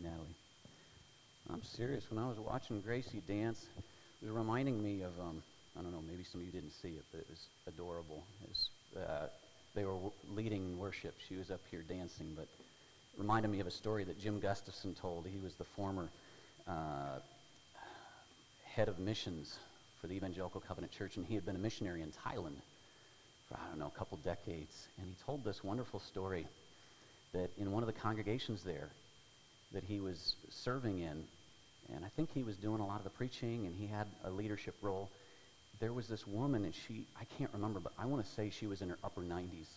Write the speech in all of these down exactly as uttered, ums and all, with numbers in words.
Natalie. I'm serious. When I was watching Gracie dance, it was reminding me of, um, I don't know, maybe some of you didn't see it, but it was adorable. It was, uh, they were w- leading worship. She was up here dancing, but it reminded me of a story that Jim Gustafson told. He was the former uh, head of missions for the Evangelical Covenant Church, and he had been a missionary in Thailand for, I don't know, a couple decades. And he told this wonderful story that in one of the congregations there that he was serving in, and I think he was doing a lot of the preaching, and he had a leadership role. There was this woman, and she, I can't remember, but I want to say she was in her upper nineties.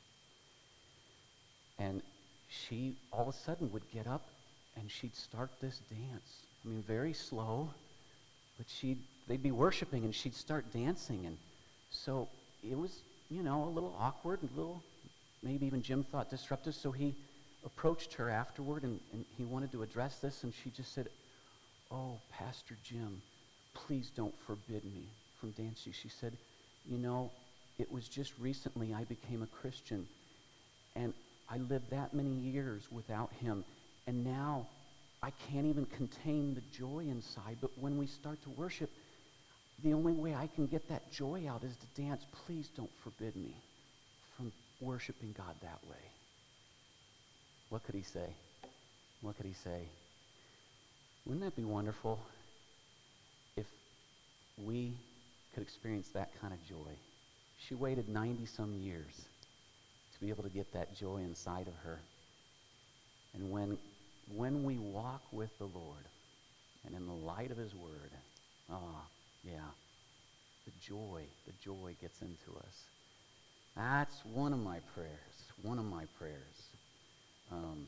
And she, all of a sudden, would get up, and she'd start this dance. I mean, very slow, but she'd, they'd be worshiping, and she'd start dancing. And so it was, you know, a little awkward, a little, maybe even Jim thought disruptive, so he approached her afterward, and, and he wanted to address this, and she just said, "Oh, Pastor Jim, please don't forbid me from dancing." She said, "You know, it was just recently I became a Christian, and I lived that many years without him, and now I can't even contain the joy inside, but when we start to worship, the only way I can get that joy out is to dance. Please don't forbid me from worshiping God that way." What could he say? What could he say? Wouldn't that be wonderful if we could experience that kind of joy? She waited ninety-some years to be able to get that joy inside of her. And when, when we walk with the Lord and in the light of his word, ah, oh, yeah, the joy, the joy gets into us. That's one of my prayers, one of my prayers. Um,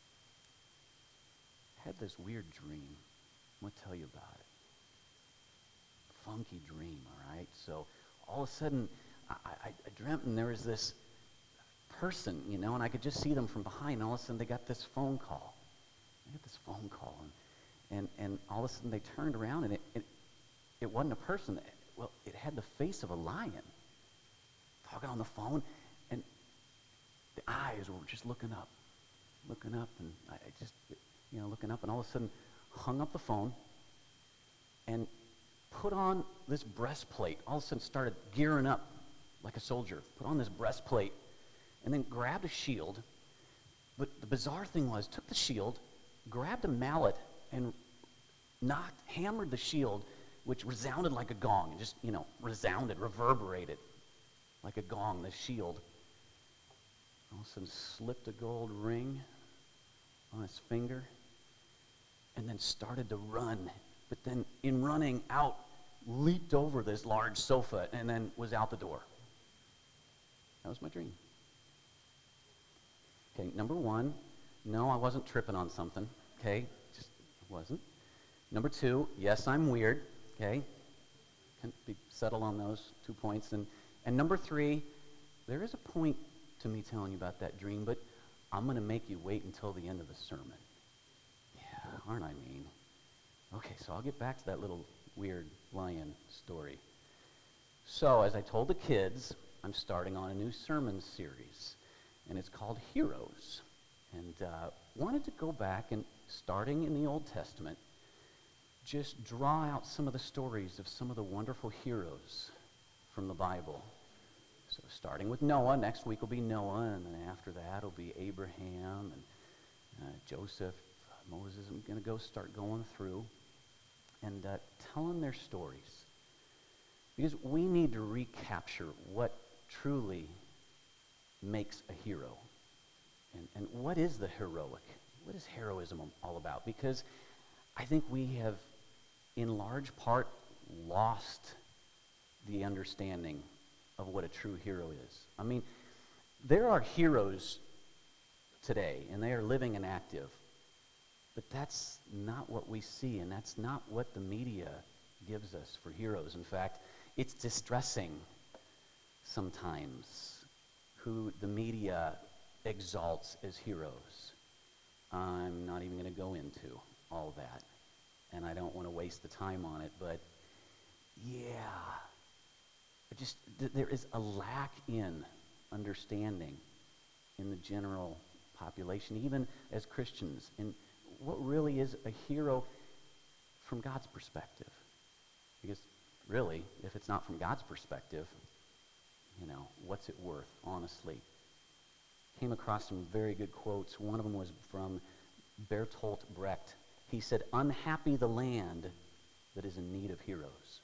I had this weird dream. I'm going to tell you about it. Funky dream, all right? So all of a sudden, I, I, I dreamt, and there was this person, you know, and I could just see them from behind, and all of a sudden they got this phone call. They got this phone call, and, and, and all of a sudden they turned around, and it, it, it wasn't a person. Well, it had the face of a lion talking on the phone, and the eyes were just looking up, looking up, and I I just, you know, looking up, and all of a sudden hung up the phone and put on this breastplate. All of a sudden started gearing up like a soldier, put on this breastplate, and then grabbed a shield. But the bizarre thing was, took the shield, grabbed a mallet, and knocked, hammered the shield, which resounded like a gong, and just, you know, resounded, reverberated like a gong, the shield. All of a sudden slipped a gold ring on his finger, and then started to run. But then in running out, leaped over this large sofa, and then was out the door. That was my dream. Okay, number one, no, I wasn't tripping on something. Okay, just wasn't. Number two, yes, I'm weird. Okay, can be settled on those two points. And and number three, there is a point to me telling you about that dream, but I'm going to make you wait until the end of the sermon. Yeah, aren't I mean? Okay, so I'll get back to that little weird lion story. So, as I told the kids, I'm starting on a new sermon series, and it's called Heroes. And uh, wanted to go back and, starting in the Old Testament, just draw out some of the stories of some of the wonderful heroes from the Bible. So starting with Noah, next week will be Noah, and then after that will be Abraham and uh, Joseph, uh, Moses. I'm going to go start going through and uh, telling their stories. Because we need to recapture what truly makes a hero. And, and what is the heroic? What is heroism all about? Because I think we have, in large part, lost the understanding of what a true hero is. I mean, there are heroes today, and they are living and active, but that's not what we see, and that's not what the media gives us for heroes. In fact, it's distressing sometimes who the media exalts as heroes. I'm not even going to go into all that, and I don't want to waste the time on it, but yeah, just th- there is a lack in understanding in the general population, even as Christians. And what really is a hero from God's perspective? Because really, if it's not from God's perspective, you know, what's it worth, honestly? Came across some very good quotes. One of them was from Bertolt Brecht. He said, "Unhappy the land that is in need of heroes."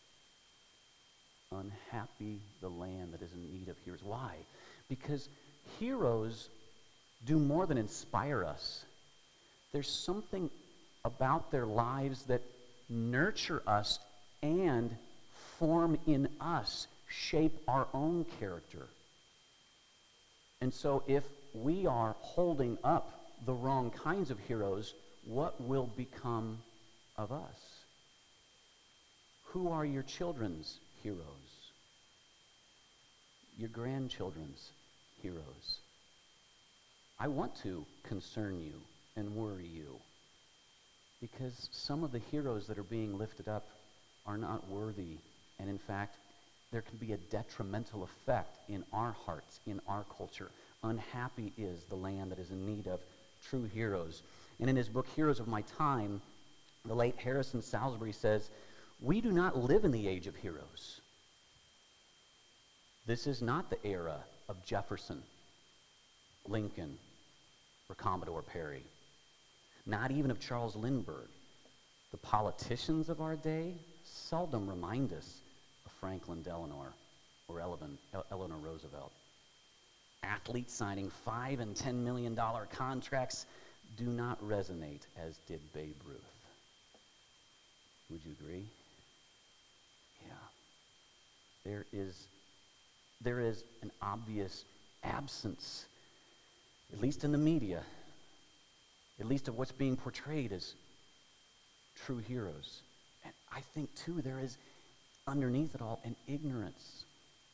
Unhappy the land that is in need of heroes. Why? Because heroes do more than inspire us. There's something about their lives that nurture us and form in us, shape our own character. And so if we are holding up the wrong kinds of heroes, what will become of us? Who are your children's heroes? Your grandchildren's heroes? I want to concern you and worry you, because some of the heroes that are being lifted up are not worthy, and in fact, there can be a detrimental effect in our hearts, in our culture. Unhappy is the land that is in need of true heroes. And in his book, Heroes of My Time, the late Harrison Salisbury says, "We do not live in the age of heroes. This is not the era of Jefferson, Lincoln, or Commodore Perry. Not even of Charles Lindbergh. The politicians of our day seldom remind us of Franklin Delano or Eleanor Roosevelt. Athletes signing five and ten million dollar contracts do not resonate as did Babe Ruth." Would you agree? Yeah. There is, there is an obvious absence, at least in the media, at least of what's being portrayed as true heroes. And I think, too, there is, underneath it all, an ignorance.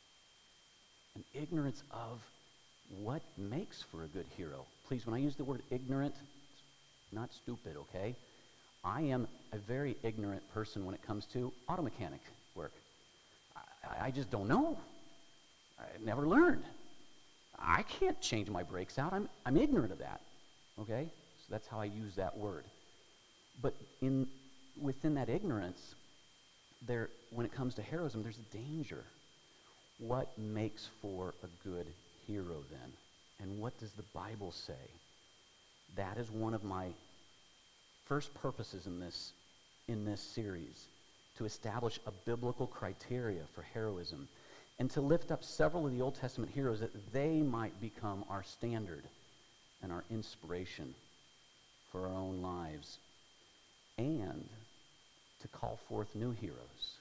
An ignorance of what makes for a good hero. Please, when I use the word ignorant, it's not stupid, okay? I am a very ignorant person when it comes to auto mechanic work. I, I just don't know. I never learned. I can't change my brakes out. I'm, I'm ignorant of that, okay? So that's how I use that word. But in within that ignorance, there, when it comes to heroism, there's a danger. What makes for a good hero then? And what does the Bible say? That is one of my first purposes in this, in this series, to establish a biblical criteria for heroism and to lift up several of the Old Testament heroes that they might become our standard and our inspiration for our own lives, and to call forth new heroes.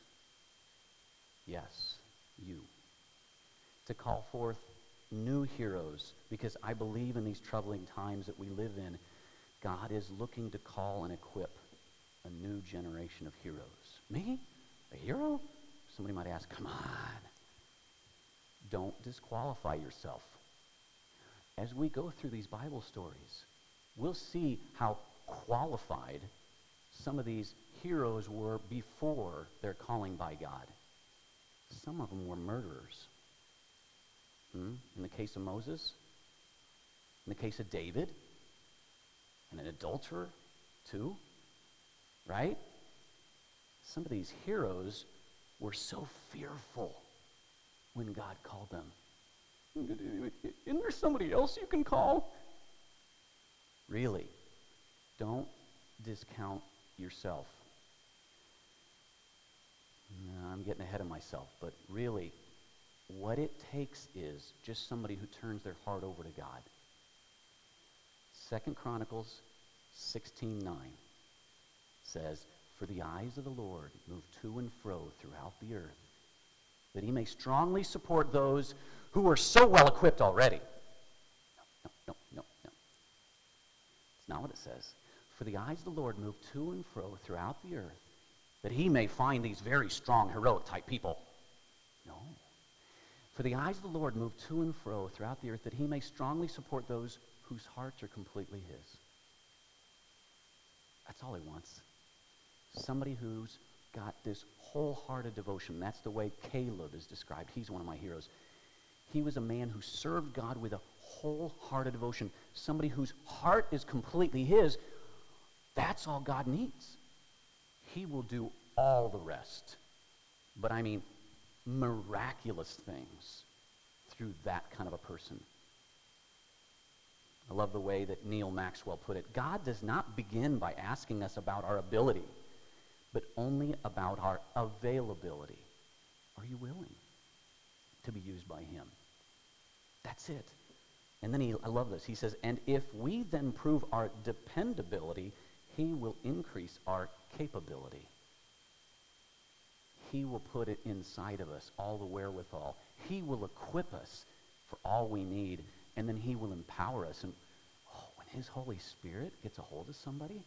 Yes, you. To call forth new heroes, because I believe in these troubling times that we live in, God is looking to call and equip a new generation of heroes. Me? A hero? Somebody might ask, come on. Don't disqualify yourself. As we go through these Bible stories, we'll see how qualified some of these heroes were before their calling by God. Some of them were murderers. Hmm? In the case of Moses, in the case of David, and an adulterer too, right? Some of these heroes were so fearful when God called them. Isn't there somebody else you can call? Really, don't discount yourself. No, I'm getting ahead of myself, but really, what it takes is just somebody who turns their heart over to God. Second Chronicles sixteen nine says, "For the eyes of the Lord move to and fro throughout the earth, that he may strongly support those who are so well equipped already." No, no, no, no. It's not what it says. "For the eyes of the Lord move to and fro throughout the earth, that he may find these very strong, heroic type people." No. "For the eyes of the Lord move to and fro throughout the earth, that he may strongly support those whose hearts are completely his." That's all he wants. Somebody who's got this wholehearted devotion. That's the way Caleb is described. He's one of my heroes. He was a man who served God with a wholehearted devotion. Somebody whose heart is completely his. That's all God needs. He will do all the rest. But I mean, miraculous things through that kind of a person. I love the way that Neil Maxwell put it. God does not begin by asking us about our ability, but only about our availability. Are you willing to be used by him? That's it. And then he, I love this. He says, and if we then prove our dependability, he will increase our capability. He will put it inside of us, all the wherewithal. He will equip us for all we need, and then he will empower us. And oh, when his Holy Spirit gets a hold of somebody,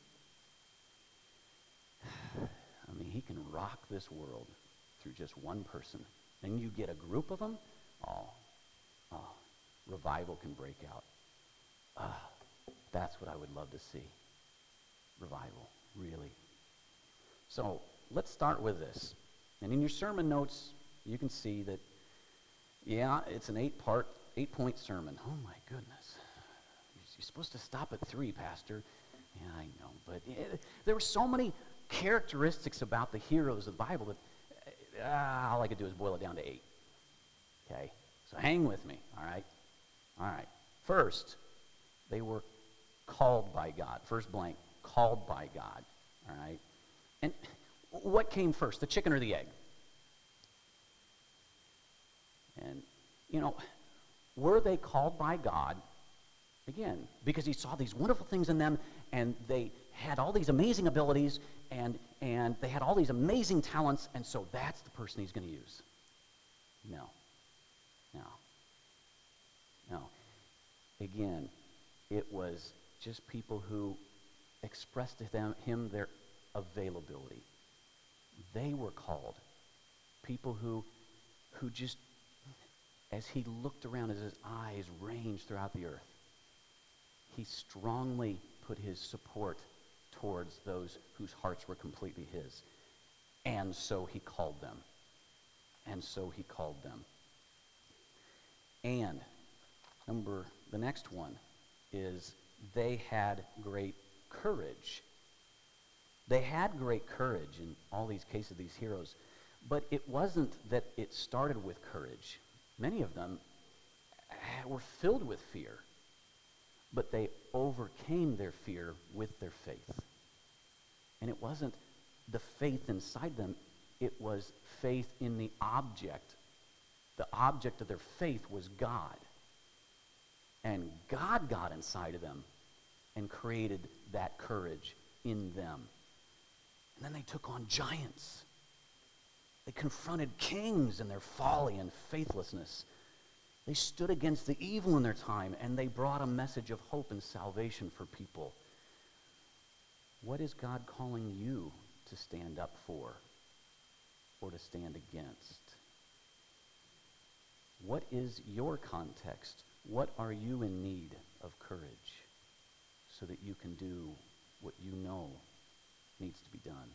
I mean, he can rock this world through just one person. Then you get a group of them, oh, oh, revival can break out. Ah, that's what I would love to see. Revival, really. So let's start with this. And in your sermon notes, you can see that, yeah, it's an eight-part, eight-point sermon. Oh, my goodness. You're supposed to stop at three, Pastor. Yeah, I know. But it, there were so many characteristics about the heroes of the Bible that uh, all I could do is boil it down to eight. Okay? So hang with me, all right? All right. First, they were called by God. First blank, called by God, all right? And what came first, the chicken or the egg? And, you know, were they called by God, again, because he saw these wonderful things in them, and they had all these amazing abilities, and, and they had all these amazing talents, and so that's the person he's going to use? No. No. No. Again, it was just people who expressed to them, him their availability. They were called. People who, who just, as he looked around, as his eyes ranged throughout the earth, he strongly put his support towards those whose hearts were completely his. And so he called them. And so he called them. And number, the next one is they had great courage. They had great courage in all these cases, these heroes. But it wasn't that it started with courage. Many of them were filled with fear. But they overcame their fear with their faith. And it wasn't the faith inside them. It was faith in the object. The object of their faith was God. And God got inside of them and created that courage in them. And then they took on giants. They confronted kings in their folly and faithlessness. They stood against the evil in their time, and they brought a message of hope and salvation for people. What is God calling you to stand up for or to stand against? What is your context? What are you in need of courage so that you can do what you know needs to be done?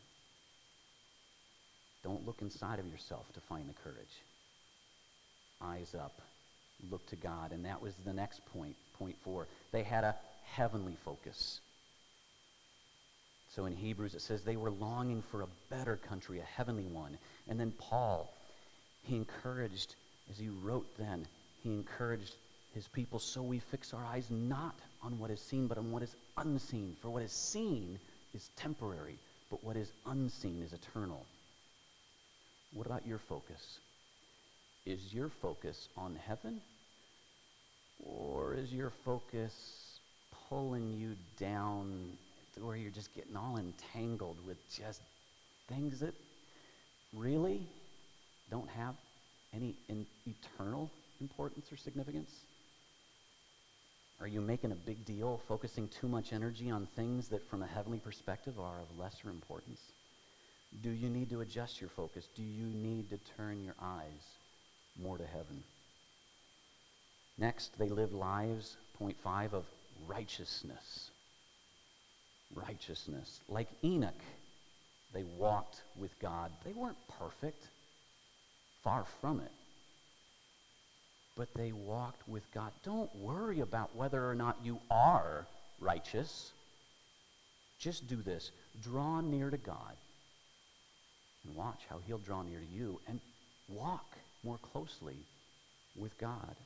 Don't look inside of yourself to find the courage. Eyes up. Look to God. And that was the next point, point four. They had a heavenly focus. So in Hebrews it says they were longing for a better country, a heavenly one. And then Paul, he encouraged, as he wrote then, he encouraged his people, so we fix our eyes not on what is seen, but on what is unseen. For what is seen is temporary, but what is unseen is eternal. What about your focus? Is your focus on heaven? Or is your focus pulling you down to where you're just getting all entangled with just things that really don't have any in eternal importance or significance? Are you making a big deal, focusing too much energy on things that from a heavenly perspective are of lesser importance? Do you need to adjust your focus? Do you need to turn your eyes more to heaven? Next, they lived lives, point five, of righteousness. Righteousness. Like Enoch, they walked with God. They weren't perfect. Far from it. But they walked with God. Don't worry about whether or not you are righteous. Just do this. Draw near to God and watch how he'll draw near to you and walk more closely with God.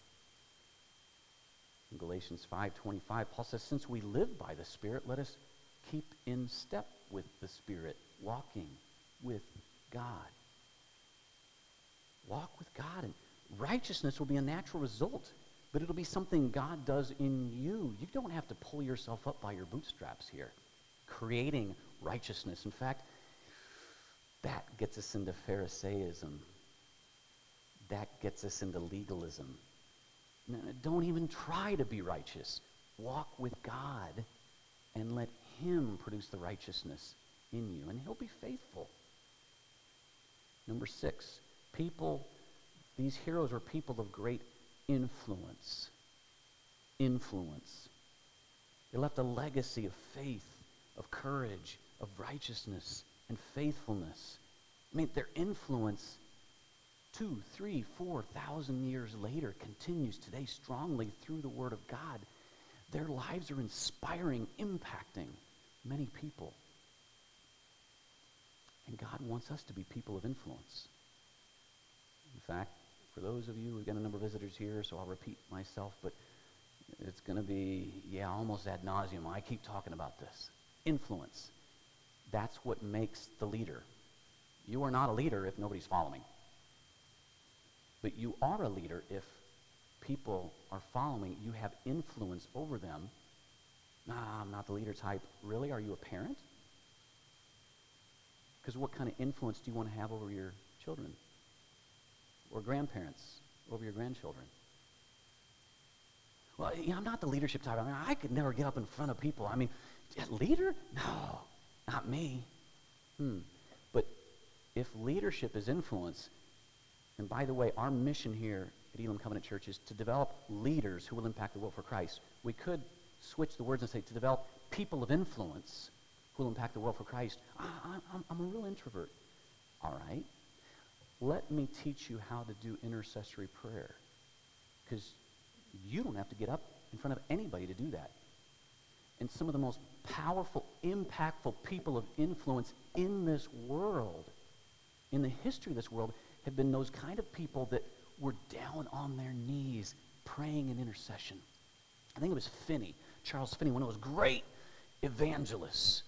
In Galatians five twenty-five, Paul says, since we live by the Spirit, let us keep in step with the Spirit, walking with God. Walk with God, and righteousness will be a natural result, but it'll be something God does in you. You don't have to pull yourself up by your bootstraps here, creating righteousness. In fact, that gets us into Pharisaism. That gets us into legalism. No, no, don't even try to be righteous. Walk with God and let him produce the righteousness in you, and he'll be faithful. Number six, people, these heroes were people of great influence. Influence. They left a legacy of faith, of courage, of righteousness, and faithfulness. I mean, their influence two, three, four thousand years later continues today strongly through the Word of God. Their lives are inspiring, impacting many people. And God wants us to be people of influence. In fact, for those of you, we've got a number of visitors here, so I'll repeat myself, but it's going to be, yeah, almost ad nauseum. I keep talking about this. Influence. That's what makes the leader. You are not a leader if nobody's following. But you are a leader if people are following. You have influence over them. Nah, I'm not the leader type. Really? Are you a parent? Because what kind of influence do you want to have over your children? Or grandparents over your grandchildren? Well, you know, I'm not the leadership type. I mean, I could never get up in front of people. I mean, leader? No, not me. Hmm. But if leadership is influence, and by the way, our mission here at Elam Covenant Church is to develop leaders who will impact the world for Christ. We could switch the words and say to develop people of influence who will impact the world for Christ. I, I'm, I'm a real introvert. All right. Let me teach you how to do intercessory prayer, because you don't have to get up in front of anybody to do that. And some of the most powerful, impactful people of influence in this world, in the history of this world, have been those kind of people that were down on their knees praying in intercession. I think it was Finney, Charles Finney, one of those great evangelists.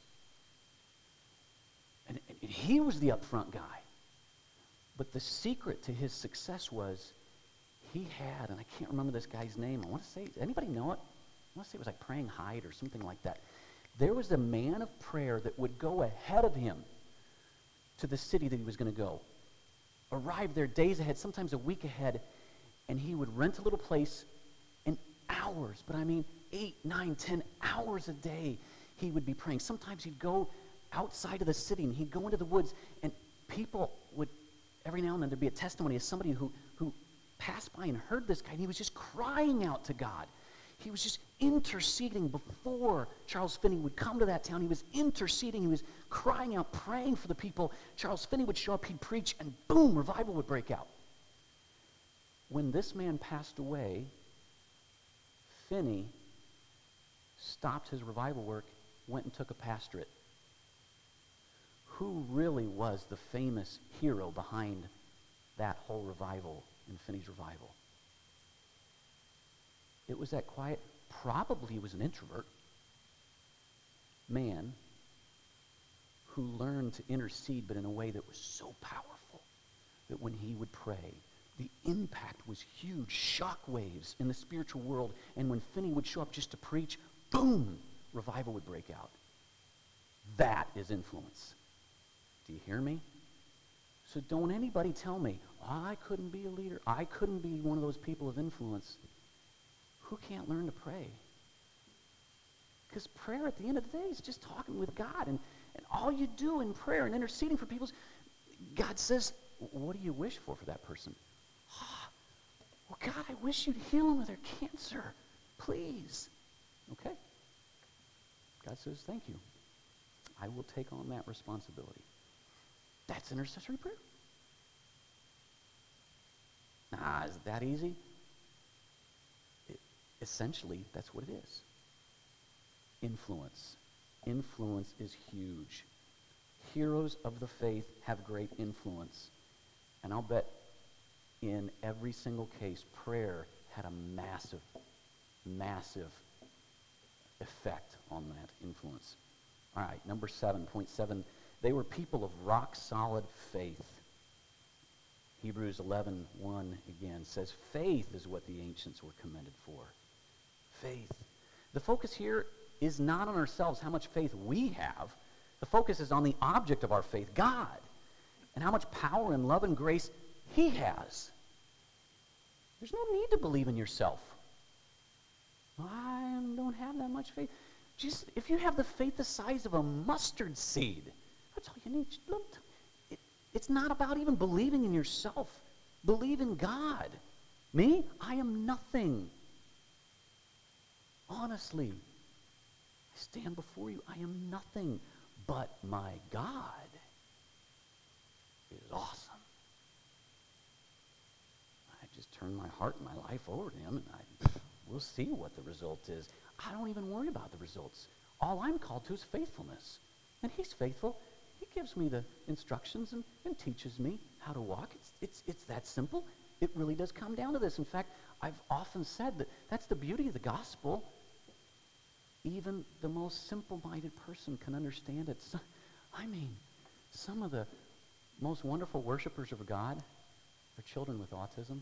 And, and he was the upfront guy. But the secret to his success was he had, and I can't remember this guy's name. I want to say, does anybody know it? I want to say it was like Praying Hyde or something like that. There was a man of prayer that would go ahead of him to the city that he was going to go. Arrive there days ahead, sometimes a week ahead, and he would rent a little place, and hours, but I mean eight, nine, ten hours a day he would be praying. Sometimes he'd go outside of the city, and he'd go into the woods, and people would, every now and then there'd be a testimony of somebody who, who passed by and heard this guy, and he was just crying out to God. He was just interceding before Charles Finney would come to that town. He was interceding. He was crying out, praying for the people. Charles Finney would show up, he'd preach, and boom, revival would break out. When this man passed away, Finney stopped his revival work, went and took a pastorate. Who really was the famous hero behind that whole revival in Finney's revival? It was that quiet, probably he was an introvert, man who learned to intercede, but in a way that was so powerful that when he would pray, the impact was huge, shock waves in the spiritual world. And when Finney would show up just to preach, boom, revival would break out. That is influence. Do you hear me? So don't anybody tell me, oh, I couldn't be a leader. I couldn't be one of those people of influence. Who can't learn to pray? Because prayer at the end of the day is just talking with God. And, and all you do in prayer and interceding for people is, God says, what do you wish for for that person? Oh, well, God, I wish you'd heal them of their cancer. Please. Okay. God says, thank you. I will take on that responsibility. That's intercessory prayer. Ah, is it that easy? It, essentially, that's what it is. Influence. influence is huge. Heroes of the faith have great influence. And I'll bet in every single case, prayer had a massive, massive effect on that influence. All right, number seven, point seven, they were people of rock-solid faith. Hebrews eleven one again says, faith is what the ancients were commended for. Faith. The focus here is not on ourselves, how much faith we have. The focus is on the object of our faith, God, and how much power and love and grace he has. There's no need to believe in yourself. I don't have that much faith. Just, if you have the faith the size of a mustard seed, that's all you need. It, it's not about even believing in yourself. Believe in God. Me? I am nothing. Honestly, I stand before you. I am nothing, but my God is awesome. I just turn my heart and my life over to him, and I, we'll see what the result is. I don't even worry about the results. All I'm called to is faithfulness. And he's faithful. He gives me the instructions and, and teaches me how to walk. It's, it's, it's that simple. It really does come down to this. In fact, I've often said that that's the beauty of the gospel. Even the most simple-minded person can understand it. So, I mean, some of the most wonderful worshipers of God are children with autism.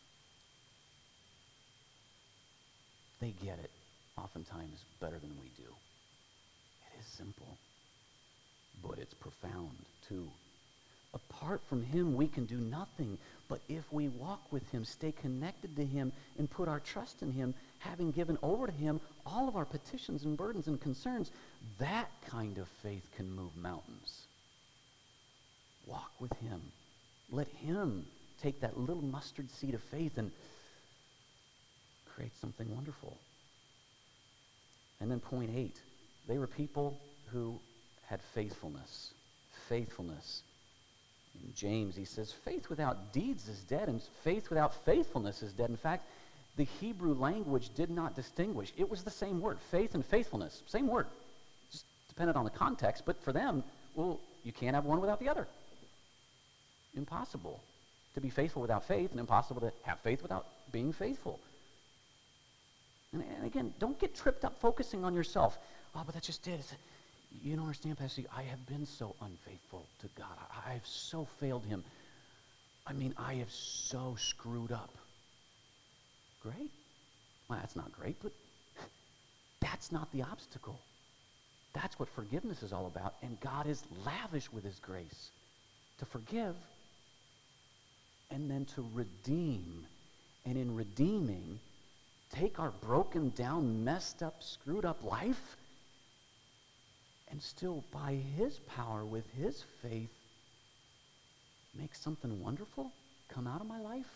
They get it oftentimes better than we do. It is simple, but it's profound too. Apart from him, we can do nothing. But if we walk with him, stay connected to him, and put our trust in him, having given over to him all of our petitions and burdens and concerns, that kind of faith can move mountains. Walk with him. Let him take that little mustard seed of faith and create something wonderful. And then point eight, they were people who had faithfulness. Faithfulness. In James, he says, faith without deeds is dead, and faith without faithfulness is dead. In fact, the Hebrew language did not distinguish. It was the same word, faith and faithfulness, same word. Just depended on the context, but for them, well, you can't have one without the other. Impossible to be faithful without faith, and impossible to have faith without being faithful. And, and again, don't get tripped up focusing on yourself. Oh, but that's just it. It's, you don't understand, Pastor. I have been so unfaithful to God. I, I have so failed him. I mean, I have so screwed up. Great. Well, that's not great, but that's not the obstacle. That's what forgiveness is all about. And God is lavish with his grace to forgive and then to redeem. And in redeeming, take our broken down, messed up, screwed up life and still, by his power, with his faith, make something wonderful come out of my life?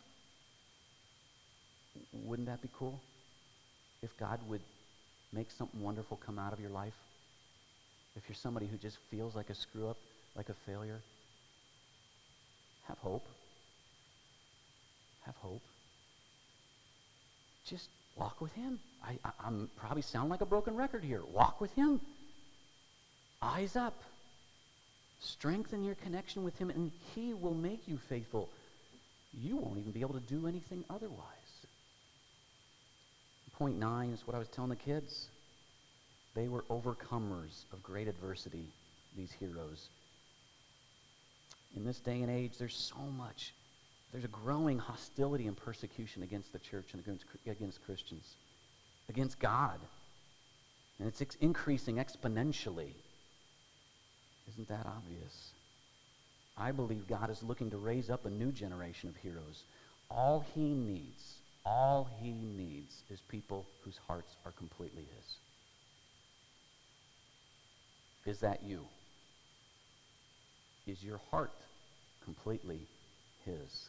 Wouldn't that be cool? If God would make something wonderful come out of your life? If you're somebody who just feels like a screw-up, like a failure, have hope. Have hope. Just walk with him. I, I, I'm probably sound like a broken record here. Walk with him. Eyes up. Strengthen your connection with him, and he will make you faithful. You won't even be able to do anything otherwise. Point nine is what I was telling the kids. They were overcomers of great adversity, these heroes. In this day and age, there's so much. There's a growing hostility and persecution against the church and against, against Christians, against God. And it's ex- increasing exponentially. Isn't that obvious? I believe God is looking to raise up a new generation of heroes. All he needs, all he needs is people whose hearts are completely his. Is that you? Is your heart completely his?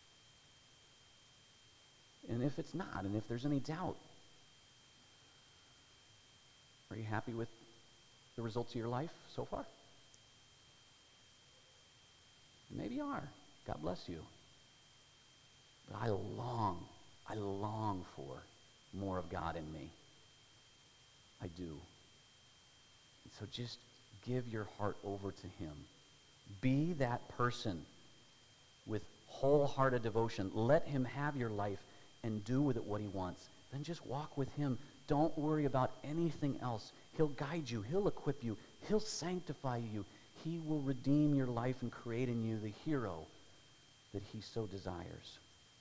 And if it's not, and if there's any doubt, are you happy with the results of your life so far? Maybe you are. God bless you. But I long, I long for more of God in me. I do. And so just give your heart over to him. Be that person with wholehearted devotion. Let him have your life and do with it what he wants. Then just walk with him. Don't worry about anything else. He'll guide you. He'll equip you. He'll sanctify you. He will redeem your life and create in you the hero that he so desires.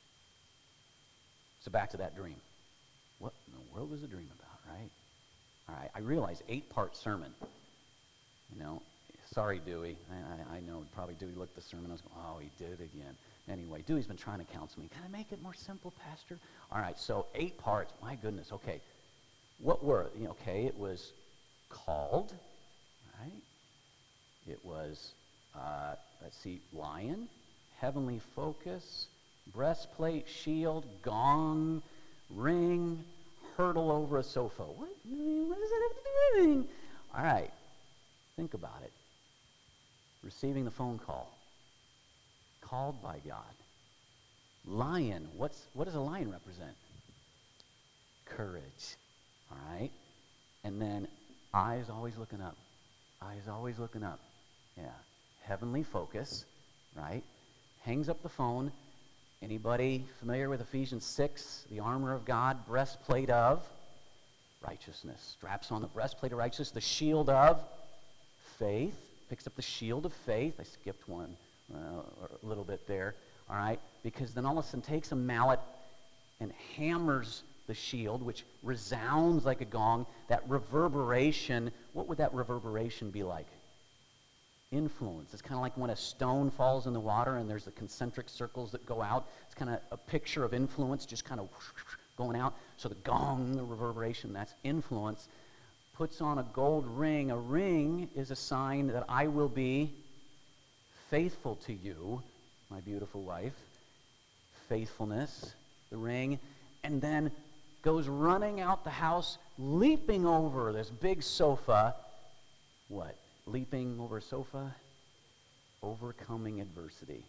So back to that dream. What in the world was the dream about, right? All right, I realize eight-part sermon. You know, sorry, Dewey. I, I, I know probably Dewey looked at the sermon and was going, oh, he did it again. Anyway, Dewey's been trying to counsel me. Can I make it more simple, Pastor? All right, so eight parts. My goodness, okay. What were, you know, okay, it was called, right? It was, uh, let's see, lion, heavenly focus, breastplate, shield, gong, ring, hurdle over a sofa. What? What does that have to do with anything? All right, think about it. Receiving the phone call. Called by God. Lion. What's what does a lion represent? Courage. All right? And then eyes always looking up. Eyes always looking up. Yeah. Heavenly focus, right? Hangs up the phone. Anybody familiar with Ephesians six, the armor of God, breastplate of righteousness. Straps on the breastplate of righteousness, the shield of faith. Picks up the shield of faith. I skipped one uh, a little bit there. All right? Because then all of a sudden takes a mallet and hammers the shield, which resounds like a gong. That reverberation, what would that reverberation be like? Influence. It's kind of like when a stone falls in the water and there's the concentric circles that go out. It's kind of a picture of influence just kind of going out. So the gong, the reverberation, that's influence. Puts on a gold ring. A ring is a sign that I will be faithful to you, my beautiful wife. Faithfulness, the ring. And then goes running out the house, leaping over this big sofa. What? Leaping over a sofa? Overcoming adversity.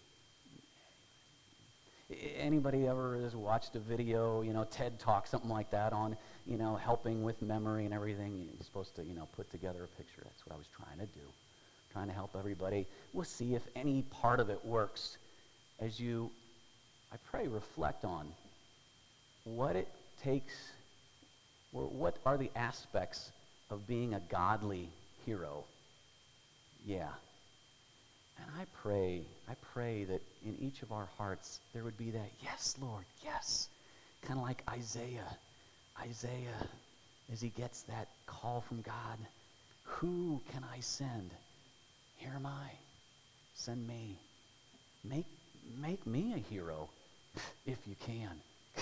Anybody ever has watched a video, you know, TED Talk, something like that on, you know, helping with memory and everything? You're supposed to, you know, put together a picture. That's what I was trying to do. Trying to help everybody. We'll see if any part of it works as you, I pray, reflect on what it takes, or what are the aspects of being a godly hero. Yeah. And I pray, I pray that in each of our hearts there would be that, yes, Lord, yes. Kind of like Isaiah. Isaiah, as he gets that call from God, who can I send? Here am I. Send me. Make, make me a hero, if you can.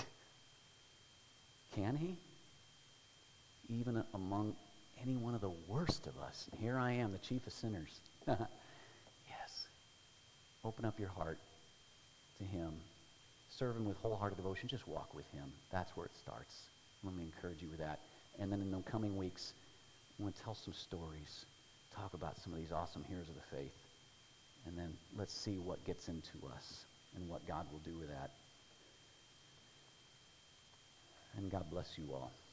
Can he? Even among any one of the worst of us. Here I am, the chief of sinners. Yes. Open up your heart to him. Serve him with wholehearted devotion. Just walk with him. That's where it starts. Let me encourage you with that. And then in the coming weeks, I'm going to tell some stories. Talk about some of these awesome heroes of the faith. And then let's see what gets into us and what God will do with that. And God bless you all.